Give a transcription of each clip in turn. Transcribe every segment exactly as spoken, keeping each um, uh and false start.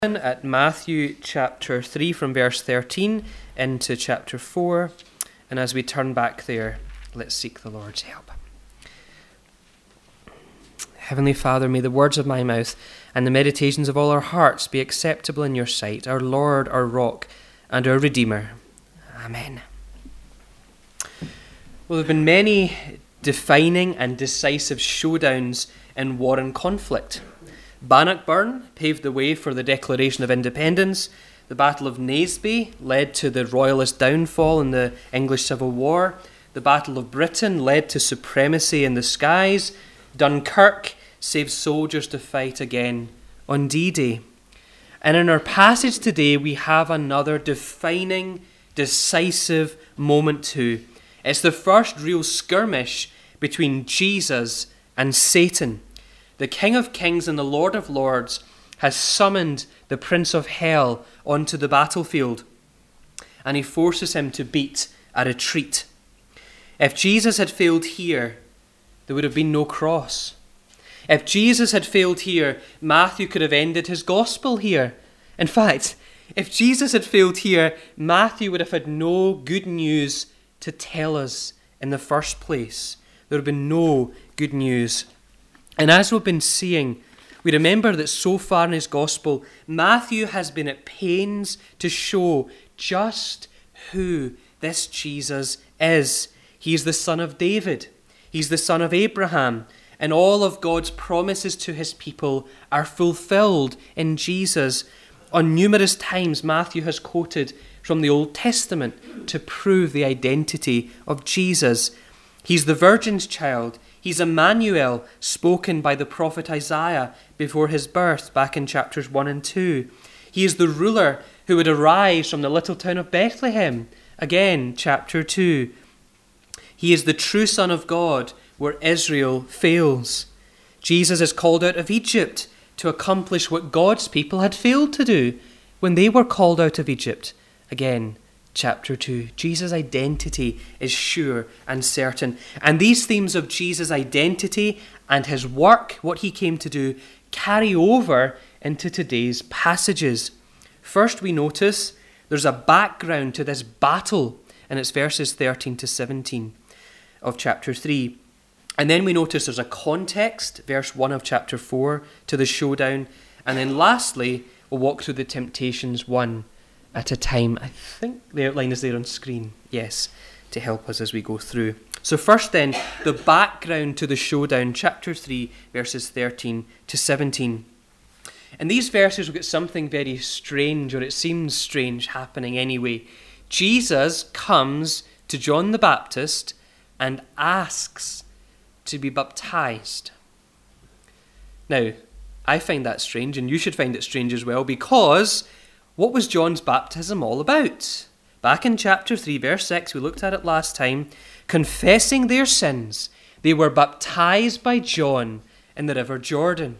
At Matthew chapter three from verse thirteen into chapter four, and as we turn back there, let's seek the Lord's help. Heavenly Father, may the words of my mouth and the meditations of all our hearts be acceptable in your sight, our Lord, our rock, and our Redeemer. Amen. Well, there have been many defining and decisive showdowns in war and conflict. Bannockburn paved the way for the Declaration of Independence. The Battle of Naseby led to the Royalist downfall in the English Civil War. The Battle of Britain led to supremacy in the skies. Dunkirk saved soldiers to fight again on D-Day. And in our passage today, we have another defining, decisive moment too. It's the first real skirmish between Jesus and Satan. The King of Kings and the Lord of Lords has summoned the Prince of Hell onto the battlefield, and he forces him to beat a retreat. If Jesus had failed here, there would have been no cross. If Jesus had failed here, Matthew could have ended his gospel here. In fact, if Jesus had failed here, Matthew would have had no good news to tell us in the first place. There would have been no good news. And as we've been seeing, we remember that so far in his gospel, Matthew has been at pains to show just who this Jesus is. He is the son of David. He's the son of Abraham. And all of God's promises to his people are fulfilled in Jesus. On numerous times, Matthew has quoted from the Old Testament to prove the identity of Jesus. He's the virgin's child. He's Emmanuel, spoken by the prophet Isaiah before his birth, back in chapters one and two. He is the ruler who would arise from the little town of Bethlehem, again, chapter two. He is the true Son of God, where Israel fails. Jesus is called out of Egypt to accomplish what God's people had failed to do when they were called out of Egypt, again, chapter two. Jesus' identity is sure and certain. And these themes of Jesus' identity and his work, what he came to do, carry over into today's passages. First, we notice there's a background to this battle, and it's verses thirteen to seventeen of chapter three. And then we notice there's a context, verse one of chapter four, to the showdown. And then lastly, we'll walk through the temptations one at a time. I think the outline is there on screen, yes, to help us as we go through. So first then, the background to the showdown, chapter three, verses thirteen to seventeen. In these verses we've got something very strange, or it seems strange, happening anyway. Jesus comes to John the Baptist and asks to be baptized. Now, I find that strange, and you should find it strange as well, because what was John's baptism all about? Back in chapter three, verse six, we looked at it last time. Confessing their sins, they were baptized by John in the river Jordan.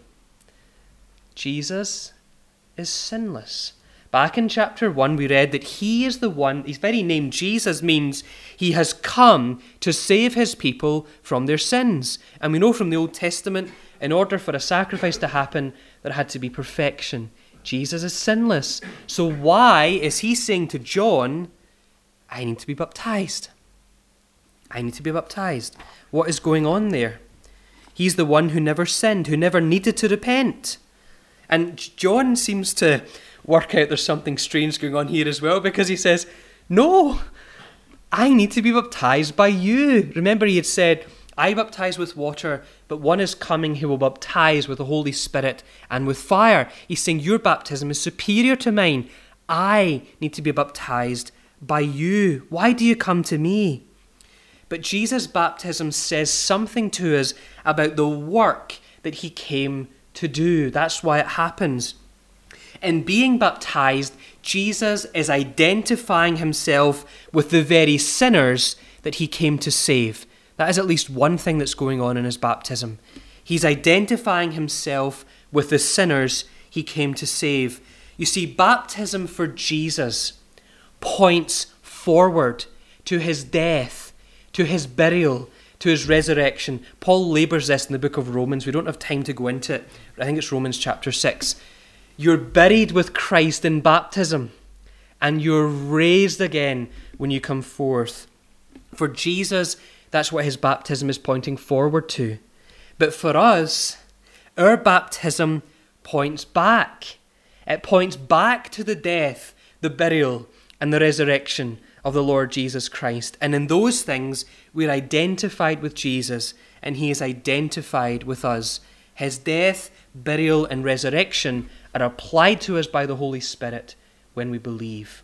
Jesus is sinless. Back in chapter one, we read that he is the one, his very name, Jesus, means he has come to save his people from their sins. And we know from the Old Testament, in order for a sacrifice to happen, there had to be perfection. Jesus is sinless. So why is he saying to John, I need to be baptized? I need to be baptized. What is going on there? He's the one who never sinned, who never needed to repent. And John seems to work out there's something strange going on here as well, because he says, no, I need to be baptized by you. Remember, he had said, I baptize with water, but one is coming who will baptize with the Holy Spirit and with fire. He's saying your baptism is superior to mine. I need to be baptized by you. Why do you come to me? But Jesus' baptism says something to us about the work that he came to do. That's why it happens. In being baptized, Jesus is identifying himself with the very sinners that he came to save. That is at least one thing that's going on in his baptism. He's identifying himself with the sinners he came to save. You see, baptism for Jesus points forward to his death, to his burial, to his resurrection. Paul labours this in the book of Romans. We don't have time to go into it. I think it's Romans chapter six. You're buried with Christ in baptism, and you're raised again when you come forth. For Jesus, that's what his baptism is pointing forward to. But for us, our baptism points back. It points back to the death, the burial, and the resurrection of the Lord Jesus Christ. And in those things, we're identified with Jesus, and he is identified with us. His death, burial, and resurrection are applied to us by the Holy Spirit when we believe.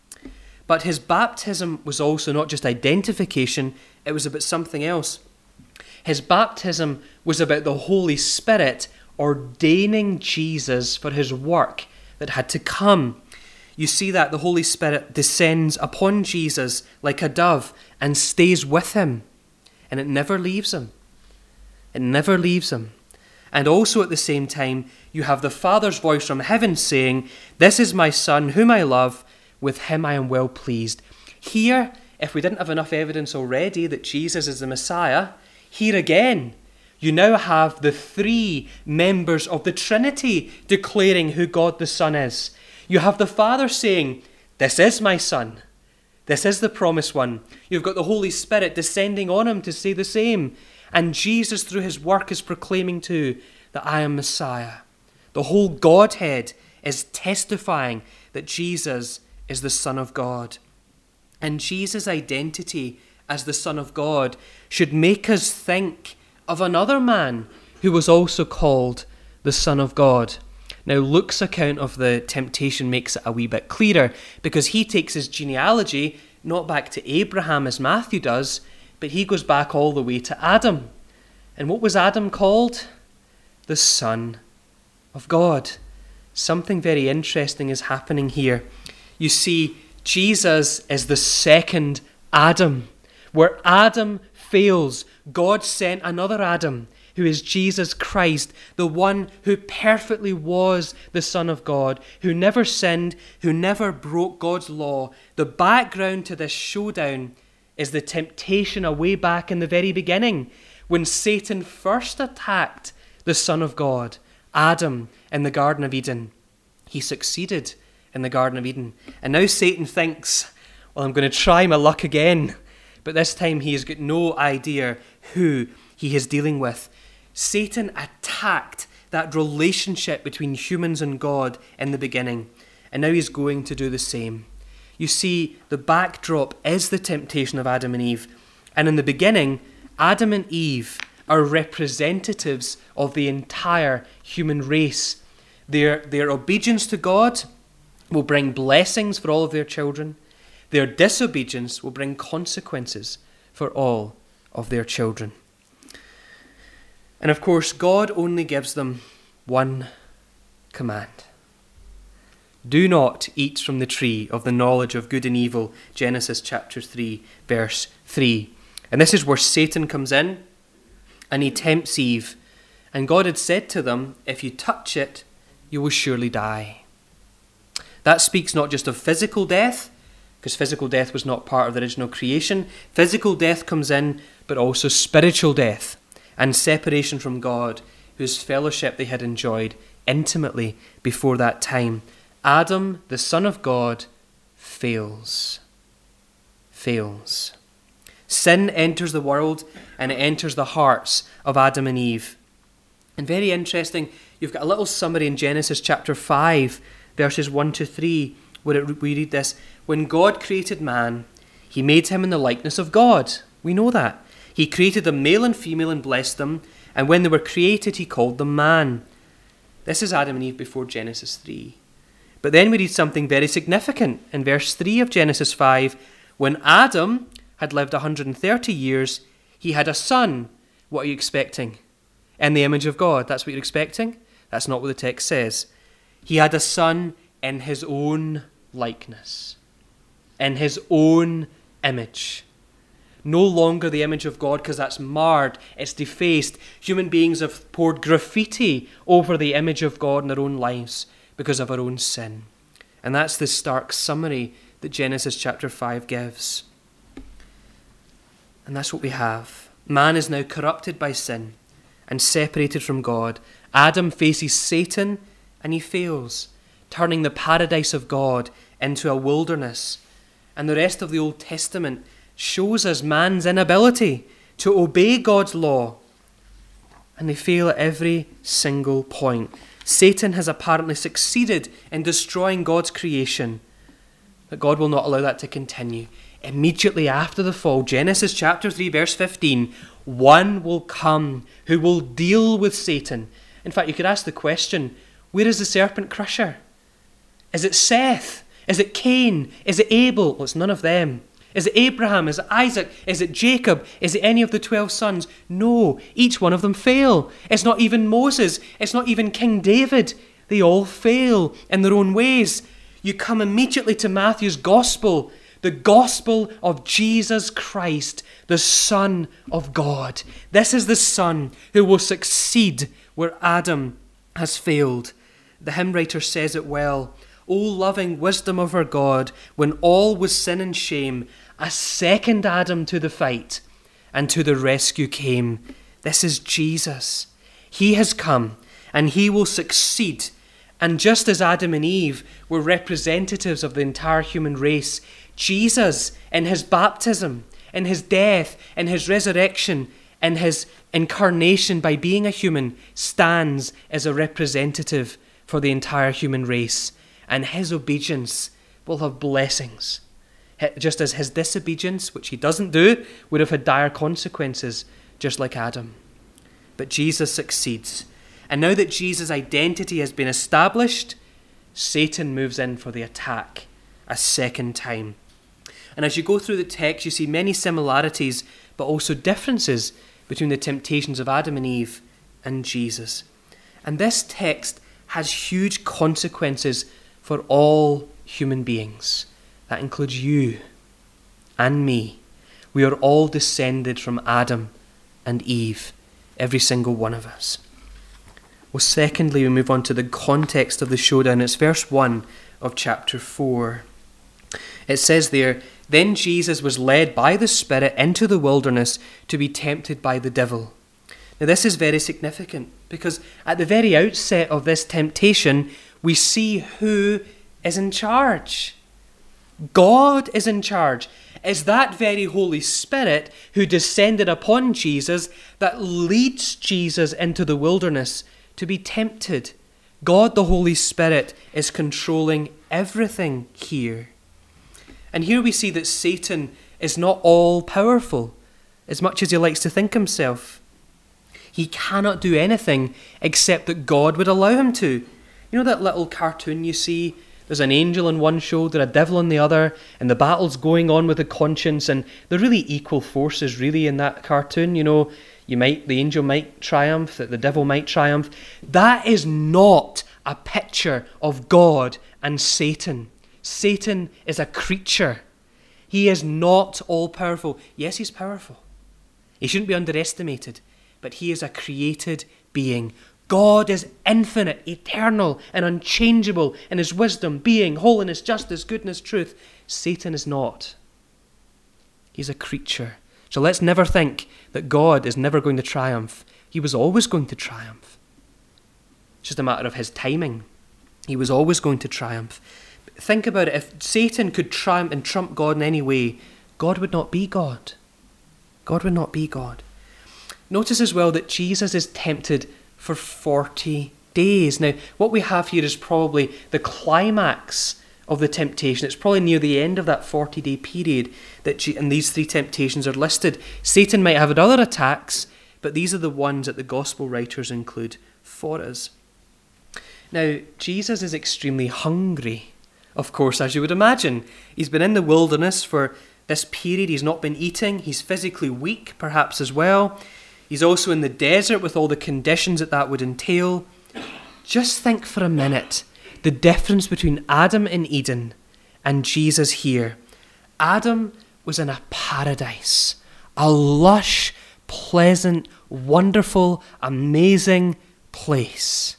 But his baptism was also not just identification, it was about something else. His baptism was about the Holy Spirit ordaining Jesus for his work that had to come. You see that the Holy Spirit descends upon Jesus like a dove and stays with him, and it never leaves him. It never leaves him. And also at the same time, you have the Father's voice from heaven saying, "This is my Son, whom I love. With him I am well pleased." Here, if we didn't have enough evidence already that Jesus is the Messiah, here again, you now have the three members of the Trinity declaring who God the Son is. You have the Father saying, "This is my Son. This is the promised one." You've got the Holy Spirit descending on him to say the same. And Jesus, through his work, is proclaiming too that I am Messiah. The whole Godhead is testifying that Jesus is the Son of God. And Jesus' identity as the Son of God should make us think of another man who was also called the Son of God. Now, Luke's account of the temptation makes it a wee bit clearer, because he takes his genealogy not back to Abraham as Matthew does, but he goes back all the way to Adam. And what was Adam called? The Son of God. Something very interesting is happening here. You see, Jesus is the second Adam. Where Adam fails, God sent another Adam, who is Jesus Christ, the one who perfectly was the Son of God, who never sinned, who never broke God's law. The background to this showdown is the temptation away back in the very beginning, when Satan first attacked the Son of God, Adam, in the Garden of Eden. He succeeded in the Garden of Eden. And now Satan thinks, well, I'm going to try my luck again. But this time he has got no idea who he is dealing with. Satan attacked that relationship between humans and God in the beginning. And now he's going to do the same. You see, the backdrop is the temptation of Adam and Eve. And in the beginning, Adam and Eve are representatives of the entire human race. Their, their obedience to God will bring blessings for all of their children. Their disobedience will bring consequences for all of their children. And of course, God only gives them one command. Do not eat from the tree of the knowledge of good and evil, Genesis chapter three, verse three. And this is where Satan comes in and he tempts Eve. And God had said to them, if you touch it, you will surely die. That speaks not just of physical death, because physical death was not part of the original creation. Physical death comes in, but also spiritual death and separation from God, whose fellowship they had enjoyed intimately before that time. Adam, the Son of God, fails. Fails. Sin enters the world and it enters the hearts of Adam and Eve. And very interesting, you've got a little summary in Genesis chapter five, verses one to three, where it, we read this. When God created man, he made him in the likeness of God. We know that. He created them male and female and blessed them. And when they were created, he called them man. This is Adam and Eve before Genesis three. But then we read something very significant in verse three of Genesis five. When Adam had lived one hundred thirty years, he had a son. What are you expecting? In the image of God. That's what you're expecting? That's not what the text says. He had a son in his own likeness, in his own image. No longer the image of God, because that's marred, it's defaced. Human beings have poured graffiti over the image of God in their own lives because of our own sin. And that's the stark summary that Genesis chapter five gives. And that's what we have. Man is now corrupted by sin and separated from God. Adam faces Satan and he fails, turning the paradise of God into a wilderness. And the rest of the Old Testament shows us man's inability to obey God's law. And they fail at every single point. Satan has apparently succeeded in destroying God's creation, but God will not allow that to continue. Immediately after the fall, Genesis chapter three, verse fifteen, one will come who will deal with Satan. In fact, you could ask the question, where is the serpent crusher? Is it Seth? Is it Cain? Is it Abel? Well, it's none of them. Is it Abraham? Is it Isaac? Is it Jacob? Is it any of the twelve sons? No, each one of them fail. It's not even Moses. It's not even King David. They all fail in their own ways. You come immediately to Matthew's gospel, the gospel of Jesus Christ, the Son of God. This is the Son who will succeed where Adam has failed. The hymn writer says it well. O loving wisdom of our God, when all was sin and shame, a second Adam to the fight and to the rescue came. This is Jesus. He has come and he will succeed. And just as Adam and Eve were representatives of the entire human race, Jesus, in his baptism, in his death, in his resurrection, in his incarnation by being a human, stands as a representative for the entire human race. And his obedience will have blessings, just as his disobedience, which he doesn't do, would have had dire consequences, just like Adam. But Jesus succeeds. And now that Jesus' identity has been established, Satan moves in for the attack a second time. And as you go through the text, you see many similarities, but also differences between the temptations of Adam and Eve and Jesus. And this text has huge consequences for all human beings. That includes you and me. We are all descended from Adam and Eve, every single one of us. Well, secondly, we move on to the context of the showdown. It's verse one of chapter four. It says there, then Jesus was led by the Spirit into the wilderness to be tempted by the devil. Now this is very significant because at the very outset of this temptation, we see who is in charge. God is in charge. It's that very Holy Spirit who descended upon Jesus that leads Jesus into the wilderness to be tempted. God, the Holy Spirit, is controlling everything here. And here we see that Satan is not all-powerful, as much as he likes to think himself. He cannot do anything except that God would allow him to. You know that little cartoon you see? There's an angel in one shoulder, a devil in the other, and the battle's going on with the conscience, and they're really equal forces, really, in that cartoon. You know, you might, the angel might triumph, that the devil might triumph. That is not a picture of God and Satan. Satan is a creature. He is not all-powerful. Yes, he's powerful. He shouldn't be underestimated, but he is a created being. God is infinite, eternal, and unchangeable in his wisdom, being, holiness, justice, goodness, truth. Satan is not. He's a creature. So let's never think that God is never going to triumph. He was always going to triumph. It's just a matter of his timing. He was always going to triumph. Think about it. If Satan could triumph and trump God in any way, God would not be God. God would not be God. Notice as well that Jesus is tempted for forty days. Now, what we have here is probably the climax of the temptation. It's probably near the end of that forty-day period that G- and these three temptations are listed. Satan might have had other attacks, but these are the ones that the gospel writers include for us. Now, Jesus is extremely hungry, of course, as you would imagine. He's been in the wilderness for this period. He's not been eating. He's physically weak, perhaps, as well. He's also in the desert with all the conditions that that would entail. Just think for a minute the difference between Adam in Eden and Jesus here. Adam was in a paradise, a lush, pleasant, wonderful, amazing place.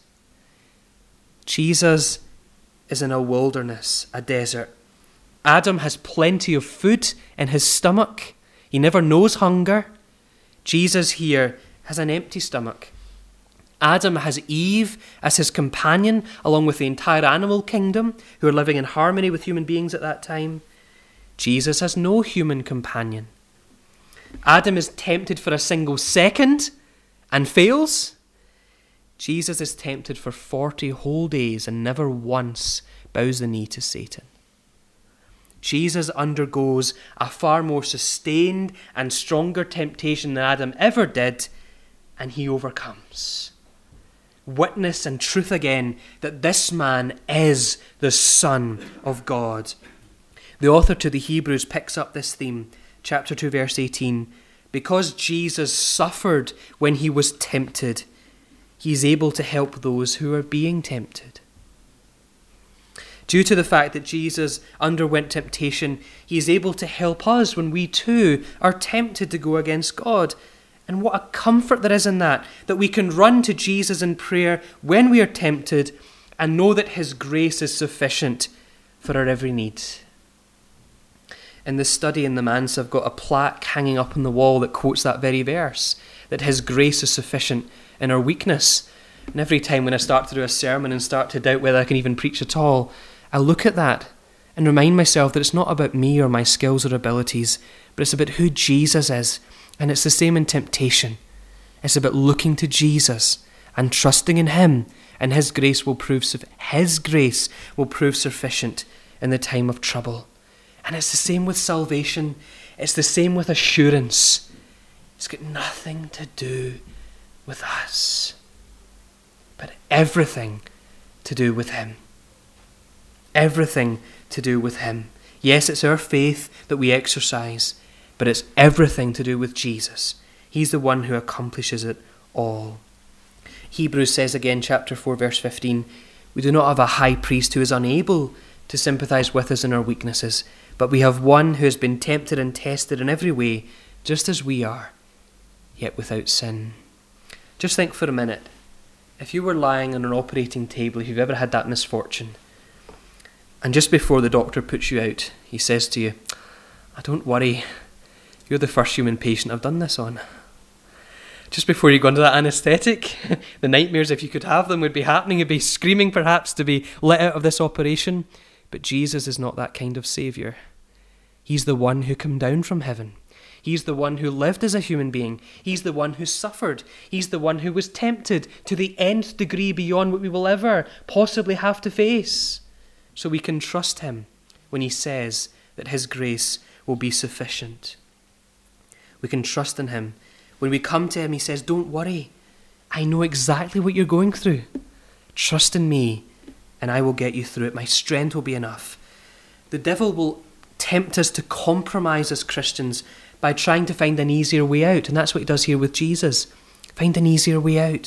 Jesus is in a wilderness, a desert. Adam has plenty of food in his stomach. He never knows hunger. Jesus here has an empty stomach. Adam has Eve as his companion, along with the entire animal kingdom, who are living in harmony with human beings at that time. Jesus has no human companion. Adam is tempted for a single second and fails. Jesus is tempted for forty whole days and never once bows the knee to Satan. Jesus undergoes a far more sustained and stronger temptation than Adam ever did, and he overcomes. Witness and truth again that this man is the Son of God. The author to the Hebrews picks up this theme, chapter two, verse eighteen. Because Jesus suffered when he was tempted, he is able to help those who are being tempted. Due to the fact that Jesus underwent temptation, he is able to help us when we too are tempted to go against God. And what a comfort there is in that, that we can run to Jesus in prayer when we are tempted and know that his grace is sufficient for our every need. In the study in the manse, I've got a plaque hanging up on the wall that quotes that very verse, that his grace is sufficient in our weakness. And every time when I start to do a sermon and start to doubt whether I can even preach at all, I look at that and remind myself that it's not about me or my skills or abilities, but it's about who Jesus is. And it's the same in temptation. It's about looking to Jesus and trusting in him, and his grace will prove his grace will prove sufficient in the time of trouble. And it's the same with salvation. It's the same with assurance. It's got nothing to do with us, but everything to do with him. Everything to do with him. Yes, it's our faith that we exercise, but it's everything to do with Jesus. He's the one who accomplishes it all. Hebrews says again, chapter four, verse fifteen, we do not have a high priest who is unable to sympathize with us in our weaknesses, but we have one who has been tempted and tested in every way, just as we are, yet without sin. Just think for a minute, if you were lying on an operating table, if you've ever had that misfortune, and just before the doctor puts you out, he says to you, oh, don't worry, you're the first human patient I've done this on. Just before you go into that anaesthetic, the nightmares, if you could have them, would be happening. You'd be screaming perhaps to be let out of this operation. But Jesus is not that kind of saviour. He's the one who came down from heaven. He's the one who lived as a human being. He's the one who suffered. He's the one who was tempted to the nth degree beyond what we will ever possibly have to face. So we can trust him when he says that his grace will be sufficient. We can trust in him. When we come to him, he says, don't worry. I know exactly what you're going through. Trust in me, and I will get you through it. My strength will be enough. The devil will tempt us to compromise as Christians by trying to find an easier way out. And that's what he does here with Jesus. Find an easier way out.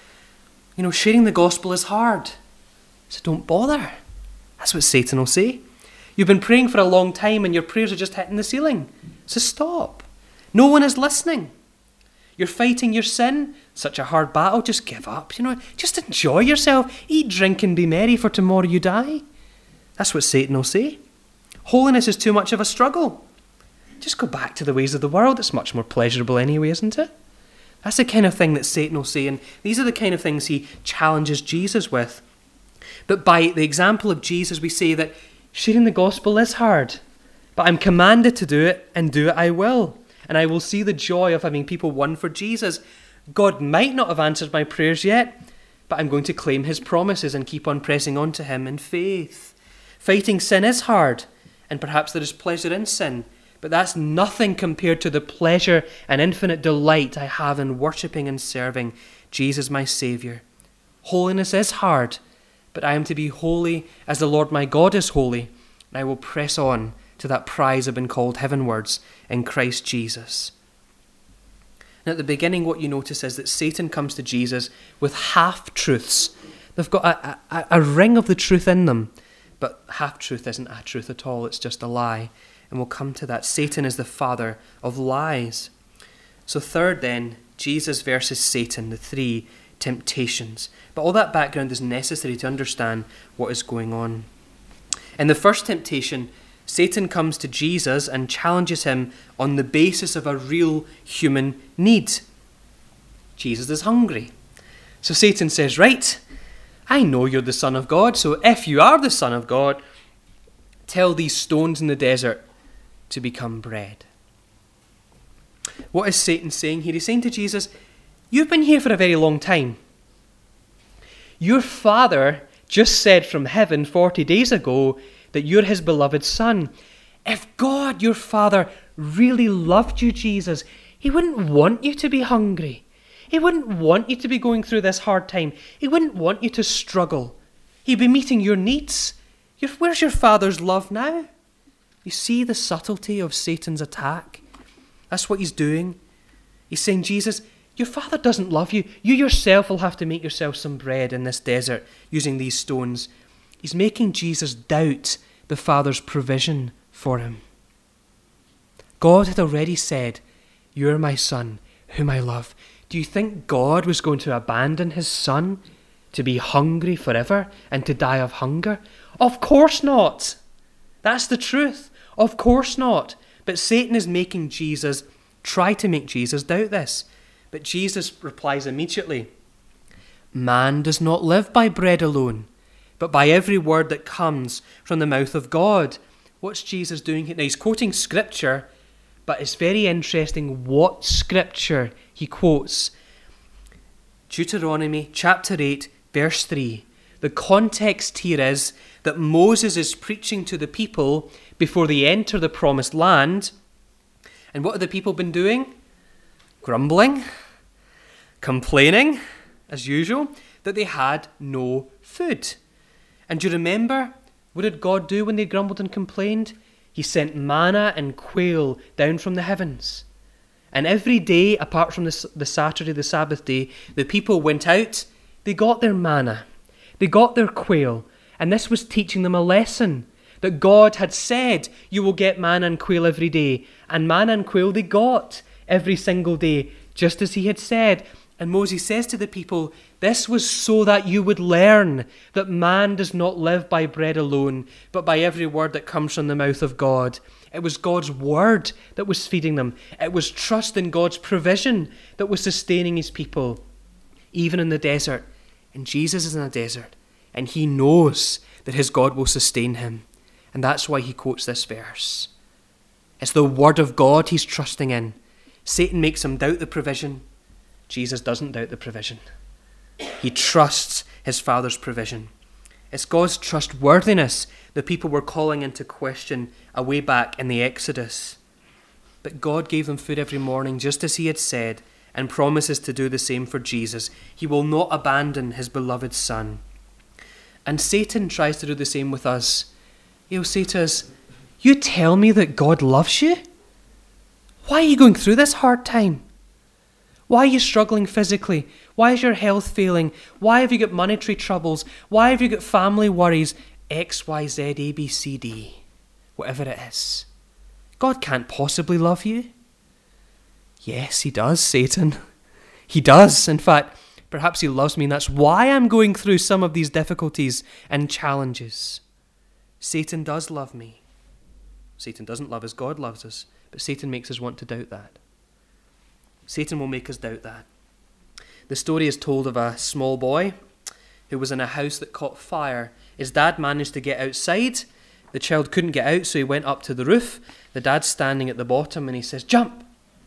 You know, sharing the gospel is hard. So don't bother. That's what Satan will say. You've been praying for a long time and your prayers are just hitting the ceiling. So stop. No one is listening. You're fighting your sin. Such a hard battle. Just give up. You know, just enjoy yourself. Eat, drink, and be merry, for tomorrow you die. That's what Satan will say. Holiness is too much of a struggle. Just go back to the ways of the world. It's much more pleasurable anyway, isn't it? That's the kind of thing that Satan will say, and these are the kind of things he challenges Jesus with. But by the example of Jesus, we say that sharing the gospel is hard, but I'm commanded to do it, and do it I will. And I will see the joy of having people won for Jesus. God might not have answered my prayers yet, but I'm going to claim his promises and keep on pressing on to him in faith. Fighting sin is hard, and perhaps there is pleasure in sin, but that's nothing compared to the pleasure and infinite delight I have in worshipping and serving Jesus my Saviour. Holiness is hard, but I am to be holy as the Lord my God is holy, and I will press on to that prize I've been called heavenwards in Christ Jesus. And at the beginning, what you notice is that Satan comes to Jesus with half-truths. They've got a, a, a ring of the truth in them, but half-truth isn't a truth at all. It's just a lie. And we'll come to that. Satan is the father of lies. So third then, Jesus versus Satan, the three temptations. But all that background is necessary to understand what is going on. In the first temptation, Satan comes to Jesus and challenges him on the basis of a real human need. Jesus is hungry. So Satan says, right, I know you're the Son of God, so if you are the Son of God, tell these stones in the desert to become bread. What is Satan saying here? He's saying to Jesus, you've been here for a very long time. Your Father just said from heaven forty days ago that you're his beloved Son. If God, your Father, really loved you, Jesus, he wouldn't want you to be hungry. He wouldn't want you to be going through this hard time. He wouldn't want you to struggle. He'd be meeting your needs. Your, where's your Father's love now? You see the subtlety of Satan's attack? That's what he's doing. He's saying, Jesus, your Father doesn't love you. You yourself will have to make yourself some bread in this desert using these stones. He's making Jesus doubt the Father's provision for him. God had already said, you're my Son, whom I love. Do you think God was going to abandon his Son to be hungry forever and to die of hunger? Of course not. That's the truth. Of course not. But Satan is making Jesus, try to make Jesus doubt this. But Jesus replies immediately, man does not live by bread alone, but by every word that comes from the mouth of God. What's Jesus doing here? Now he's quoting scripture, but it's very interesting what scripture he quotes. Deuteronomy chapter eight, verse three. The context here is that Moses is preaching to the people before they enter the promised land. And what have the people been doing? Grumbling, complaining, as usual, that they had no food. And do you remember, what did God do when they grumbled and complained? He sent manna and quail down from the heavens. And every day, apart from the, the Saturday, the Sabbath day, the people went out, they got their manna, they got their quail, and this was teaching them a lesson, that God had said, you will get manna and quail every day. And manna and quail they got every single day, just as he had said. And Moses says to the people, this was so that you would learn that man does not live by bread alone, but by every word that comes from the mouth of God. It was God's word that was feeding them. It was trust in God's provision that was sustaining his people, even in the desert. And Jesus is in a desert, and he knows that his God will sustain him. And that's why he quotes this verse. It's the word of God he's trusting in. Satan makes him doubt the provision. Jesus doesn't doubt the provision. He trusts his Father's provision. It's God's trustworthiness that people were calling into question away back in the Exodus. But God gave them food every morning, just as he had said, and promises to do the same for Jesus. He will not abandon his beloved Son. And Satan tries to do the same with us. He'll say to us, you tell me that God loves you? Why are you going through this hard time? Why are you struggling physically? Why is your health failing? Why have you got monetary troubles? Why have you got family worries? X, Y, Z, A, B, C, D. Whatever it is. God can't possibly love you. Yes, he does, Satan. He does. In fact, perhaps he loves me, and that's why I'm going through some of these difficulties and challenges. Satan does love me. Satan doesn't love us, God loves us. But Satan makes us want to doubt that. Satan will make us doubt that. The story is told of a small boy who was in a house that caught fire. His dad managed to get outside. The child couldn't get out, so he went up to the roof. The dad's standing at the bottom and he says, jump.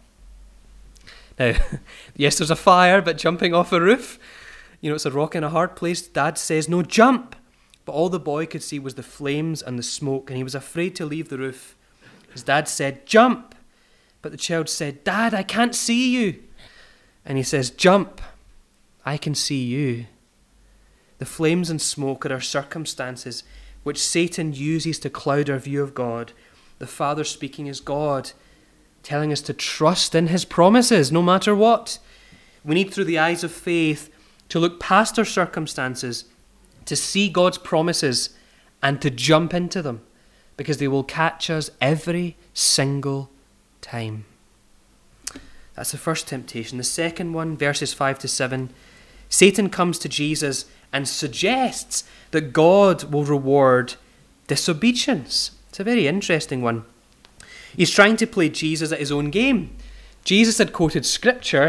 Now, yes, there's a fire, but jumping off a roof, you know, it's a rock in a hard place. Dad says, no, jump. But all the boy could see was the flames and the smoke, and he was afraid to leave the roof. His dad said, jump. But the child said, Dad, I can't see you. And he says, jump. I can see you. The flames and smoke are our circumstances which Satan uses to cloud our view of God. The Father speaking as God, telling us to trust in his promises no matter what. We need, through the eyes of faith, to look past our circumstances, to see God's promises and to jump into them, because they will catch us every single time. That's the first temptation. The second one, verses five to seven, Satan comes to Jesus and suggests that God will reward disobedience. It's a very interesting one. He's trying to play Jesus at his own game. Jesus had quoted scripture,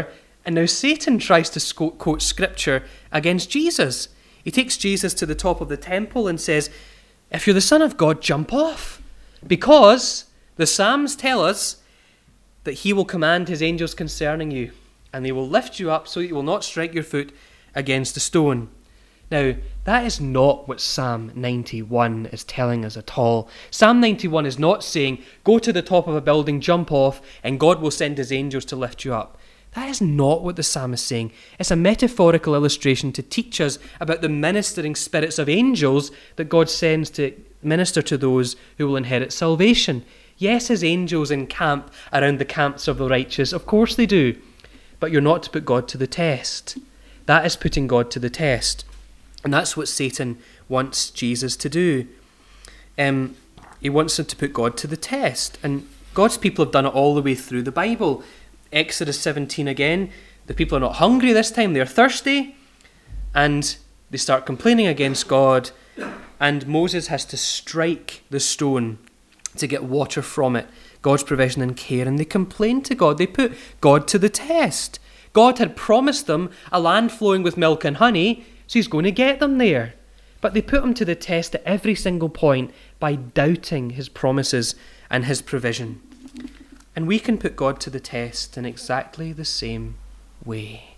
And now Satan tries to quote scripture against Jesus. He takes Jesus to the top of the temple and says, if you're the Son of God, jump off. Because the Psalms tell us that he will command his angels concerning you, and they will lift you up so that you will not strike your foot against a stone. Now, that is not what Psalm ninety-one is telling us at all. Psalm ninety-one is not saying, go to the top of a building, jump off, and God will send his angels to lift you up. That is not what the psalm is saying. It's a metaphorical illustration to teach us about the ministering spirits of angels that God sends to minister to those who will inherit salvation. Yes, his angels encamp around the camps of the righteous. Of course they do. But you're not to put God to the test. That is putting God to the test. And that's what Satan wants Jesus to do. Um, he wants him to put God to the test. And God's people have done it all the way through the Bible. Exodus seventeen again, the people are not hungry this time, they're thirsty, and they start complaining against God, and Moses has to strike the stone to get water from it, God's provision and care, and they complain to God. They put God to the test. God had promised them a land flowing with milk and honey, so he's going to get them there. But they put him to the test at every single point by doubting his promises and his provision. And we can put God to the test in exactly the same way.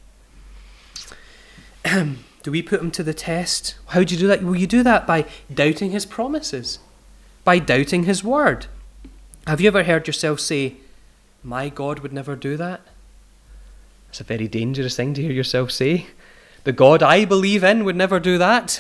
Do we put him to the test? How do you do that? Well, you do that by doubting his promises, by doubting his word. Have you ever heard yourself say, my God would never do that? It's a very dangerous thing to hear yourself say. The God I believe in would never do that.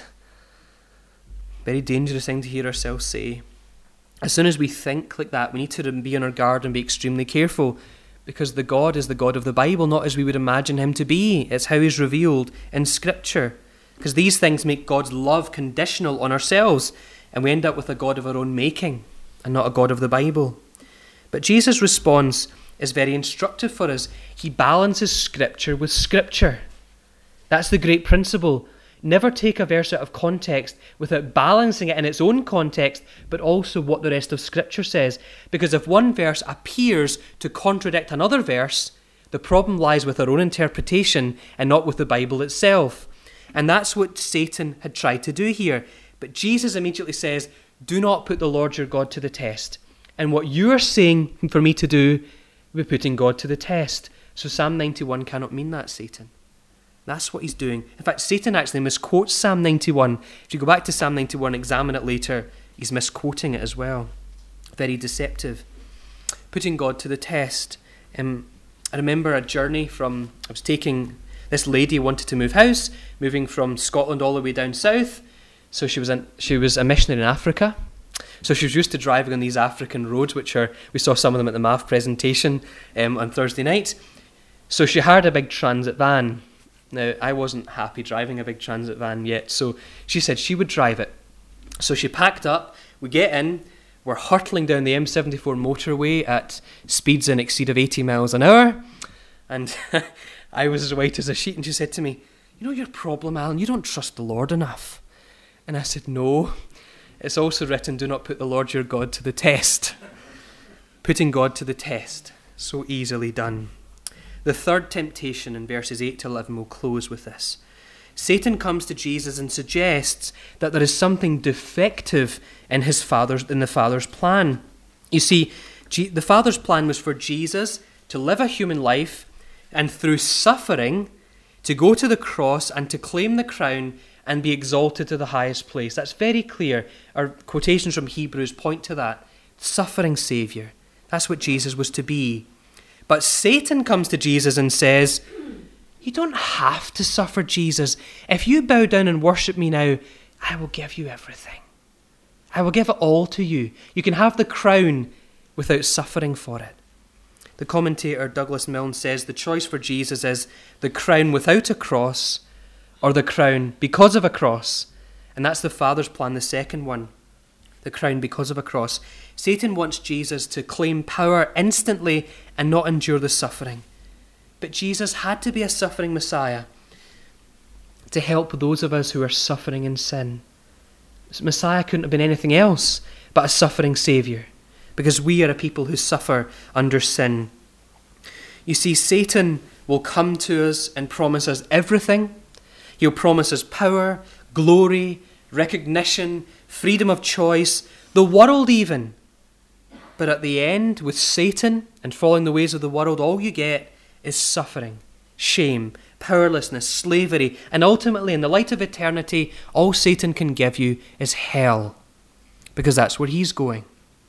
Very dangerous thing to hear ourselves say. As soon as we think like that, we need to be on our guard and be extremely careful, because the God is the God of the Bible, not as we would imagine him to be. It's how he's revealed in Scripture. Because these things make God's love conditional on ourselves, and we end up with a God of our own making and not a God of the Bible. But Jesus' response is very instructive for us. He balances Scripture with Scripture. That's the great principle. Never take a verse out of context without balancing it in its own context, but also what the rest of Scripture says. Because if one verse appears to contradict another verse, the problem lies with our own interpretation and not with the Bible itself. And that's what Satan had tried to do here. But Jesus immediately says, do not put the Lord your God to the test. And what you are saying for me to do, we're putting God to the test. So Psalm ninety-one cannot mean that, Satan. That's what he's doing. In fact, Satan actually misquotes Psalm ninety-one. If you go back to Psalm ninety-one, examine it later, he's misquoting it as well. Very deceptive. Putting God to the test. Um, I remember a journey from, I was taking, this lady wanted to move house, moving from Scotland all the way down south. So she was in, she was a missionary in Africa. So she was used to driving on these African roads, which are, we saw some of them at the M A F presentation um, on Thursday night. So she hired a big transit van. Now, I wasn't happy driving a big transit van yet, so she said she would drive it. So she packed up, we get in, we're hurtling down the M seventy-four motorway at speeds in exceed of eighty miles an hour, and I was as white as a sheet, and she said to me, you know your problem, Alan, you don't trust the Lord enough. And I said, no, it's also written, do not put the Lord your God to the test. Putting God to the test, so easily done. The third temptation in verses eight to eleven will close with this. Satan comes to Jesus and suggests that there is something defective in his father's in the Father's plan. You see, the Father's plan was for Jesus to live a human life and through suffering to go to the cross and to claim the crown and be exalted to the highest place. That's very clear. Our quotations from Hebrews point to that. Suffering Saviour. That's what Jesus was to be. But Satan comes to Jesus and says, you don't have to suffer, Jesus. If you bow down and worship me now, I will give you everything. I will give it all to you. You can have the crown without suffering for it. The commentator Douglas Milne says the choice for Jesus is the crown without a cross or the crown because of a cross. And that's the Father's plan, the second one. The crown because of a cross. Satan wants Jesus to claim power instantly and not endure the suffering. But Jesus had to be a suffering Messiah to help those of us who are suffering in sin. Messiah couldn't have been anything else but a suffering Saviour, because we are a people who suffer under sin. You see, Satan will come to us and promise us everything. He'll promise us power, glory, recognition, freedom of choice, the world even. But at the end, with Satan and following the ways of the world, all you get is suffering, shame, powerlessness, slavery, and ultimately, in the light of eternity, all Satan can give you is hell, because that's where he's going.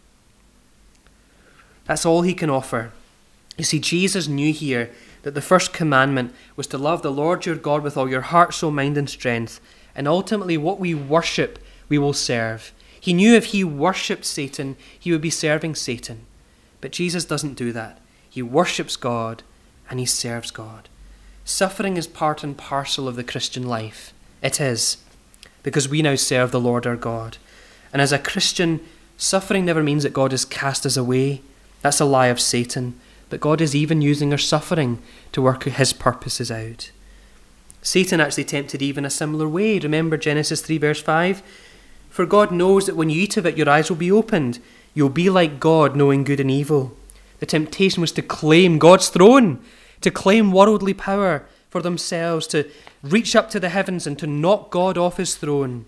That's all he can offer. You see, Jesus knew here that the first commandment was to love the Lord your God with all your heart, soul, mind, and strength, and ultimately what we worship, we will serve. He knew if he worshipped Satan, he would be serving Satan. But Jesus doesn't do that. He worships God and he serves God. Suffering is part and parcel of the Christian life. It is, because we now serve the Lord our God. And as a Christian, suffering never means that God has cast us away. That's a lie of Satan. But God is even using our suffering to work his purposes out. Satan actually tempted Eve in a similar way. Remember Genesis three verse five? For God knows that when you eat of it, your eyes will be opened. You'll be like God, knowing good and evil. The temptation was to claim God's throne, to claim worldly power for themselves, to reach up to the heavens and to knock God off his throne.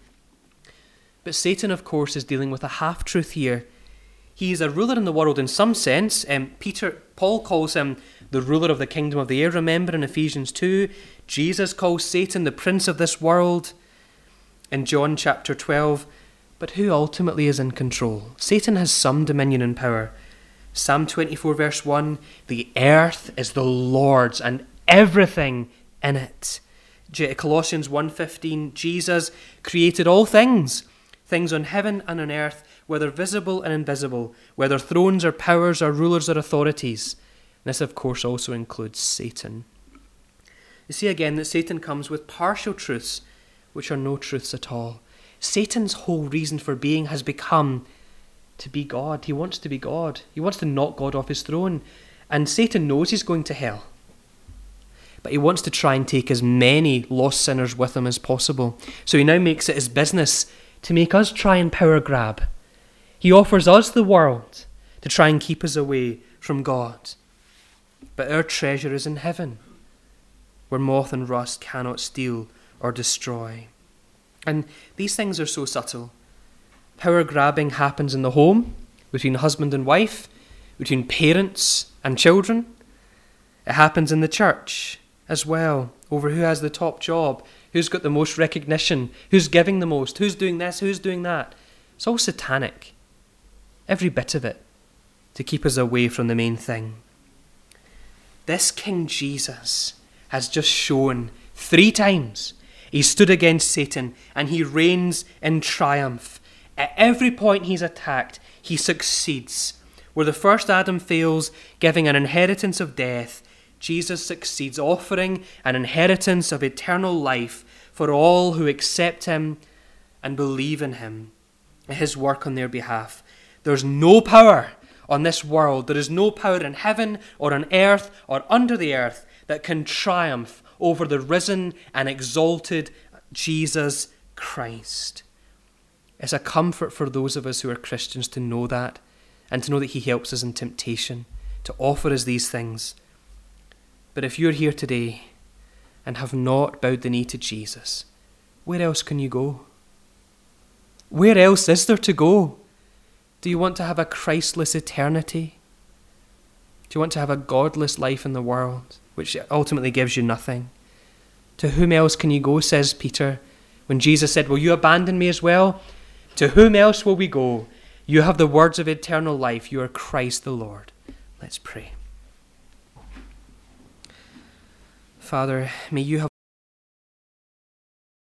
But Satan, of course, is dealing with a half-truth here. He is a ruler in the world in some sense. Um, Peter, Paul calls him the ruler of the kingdom of the air, remember, in Ephesians two. Jesus calls Satan the prince of this world in John chapter twelve. But who ultimately is in control? Satan has some dominion and power. Psalm twenty-four verse one, the earth is the Lord's and everything in it. Colossians one fifteen, Jesus created all things, things on heaven and on earth, whether visible and invisible, whether thrones or powers or rulers or authorities. And this, of course, also includes Satan. You see again that Satan comes with partial truths, which are no truths at all. Satan's whole reason for being has become to be God. He wants to be God. He wants to knock God off his throne. And Satan knows he's going to hell. But he wants to try and take as many lost sinners with him as possible. So he now makes it his business to make us try and power grab. He offers us the world to try and keep us away from God. But our treasure is in heaven, where moth and rust cannot steal or destroy. And these things are so subtle. Power grabbing happens in the home, between husband and wife, between parents and children. It happens in the church as well, over who has the top job, who's got the most recognition, who's giving the most, who's doing this, who's doing that. It's all satanic, every bit of it, to keep us away from the main thing. This King Jesus has just shown three times he stood against Satan and he reigns in triumph. At every point he's attacked, he succeeds. Where the first Adam fails, giving an inheritance of death, Jesus succeeds, offering an inheritance of eternal life for all who accept him and believe in him, his work on their behalf. There's no power on this world, there is no power in heaven or on earth or under the earth that can triumph over the risen and exalted Jesus Christ. It's a comfort for those of us who are Christians to know that, and to know that he helps us in temptation, to offer us these things. But if you're here today and have not bowed the knee to Jesus, where else can you go? Where else is there to go? Do you want to have a Christless eternity? Do you want to have a godless life in the world, which ultimately gives you nothing? To whom else can you go, says Peter, when Jesus said, will you abandon me as well? To whom else will we go? You have the words of eternal life. You are Christ the Lord. Let's pray. Father, may you have